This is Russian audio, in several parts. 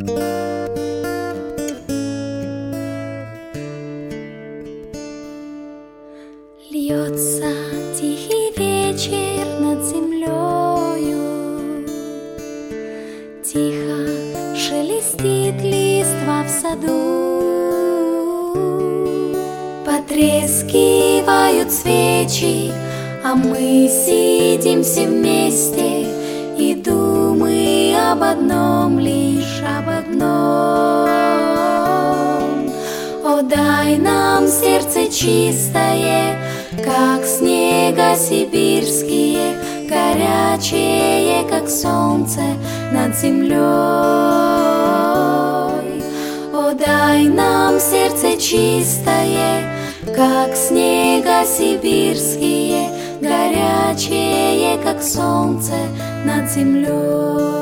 Льется тихий вечер над землею, тихо шелестит листва в саду, потрескивают свечи, а мы сидим все вместе и думаем об одном, лишь об одном. О, дай нам сердце чистое, как снега сибирские, горячее, как солнце над землей. О, дай нам сердце чистое, как снега сибирские, горячее, как солнце над землей.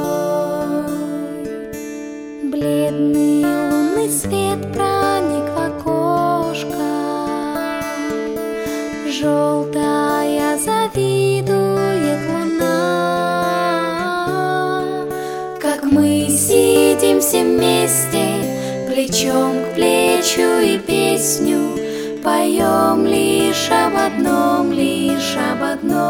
Бледный лунный свет проник в окошко, желтая завидует луна, как мы сидим все вместе, плечом к плечу и песню поем лишь об одном, лишь об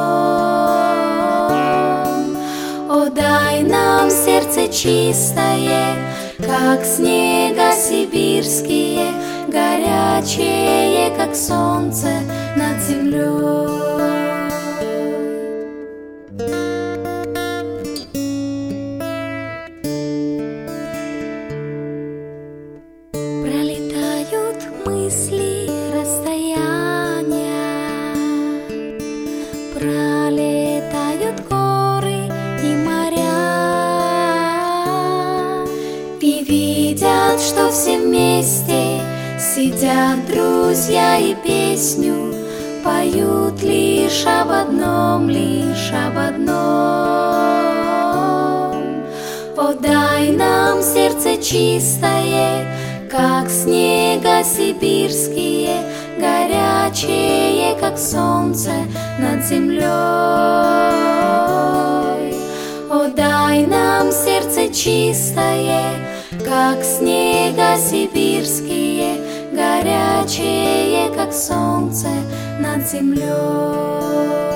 одном. О, дай нам сердце чистое, как снега сибирские, горячее, как солнце над землей. Пролетают мысли расстояния, пролетают горы и моря, и видят, что все вместе сидят друзья и песню поют лишь об одном, лишь об одном. О, дай нам сердце чистое, как снега сибирские, горячее, как солнце над землей. О, дай нам сердце чистое, как снега сибирские, горячее, как солнце над землей.